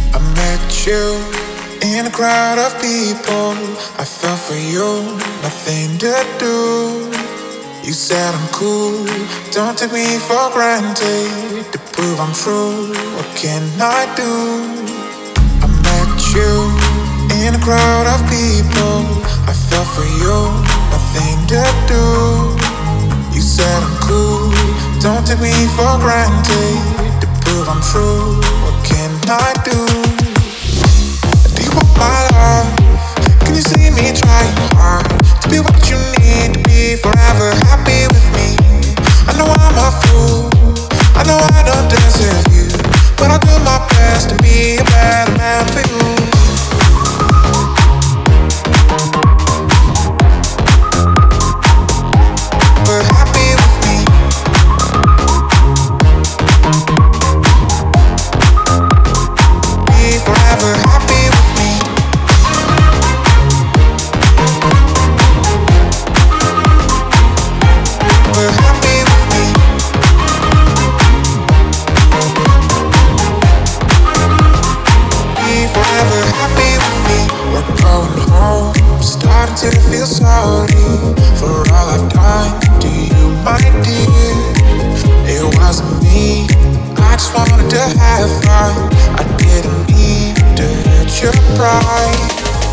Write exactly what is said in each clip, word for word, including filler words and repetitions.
I met you in a crowd of people. I fell for you, nothing to do. You said I'm cool, don't take me for granted. To prove I'm true, what can I do? I met you in a crowd of people. I fell for you, nothing to do. You said I'm cool, don't take me for granted. To prove I'm true, what can I do? Do you want my love? Can you see me trying hard to be what you need to be, forever happy with me? I know I'm a fool, I know I don't deserve you, but I'll do my best to be a better man for you. We're happy with me. Be forever happy with me. We're happy with me. Be forever happy with me. We're going home. I'm starting to feel sorry for all I've done to you, my dear. It wasn't me. I just wanted to have fun. I didn't mean to hurt your pride.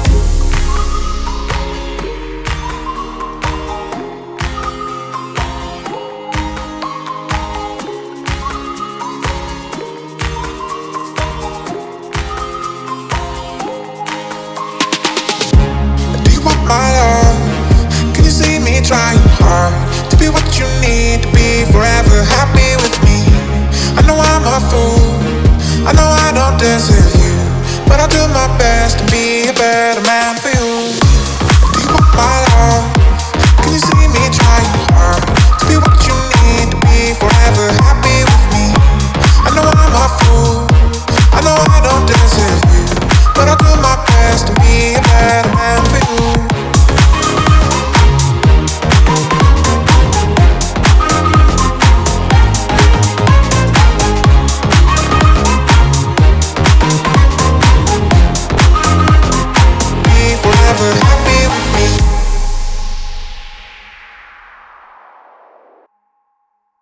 Do you want my love? Can you see me trying hard to be what you need to be, forever happy with me? I know I'm a fool, I know I don't deserve you, but I'll do my best to be a better man.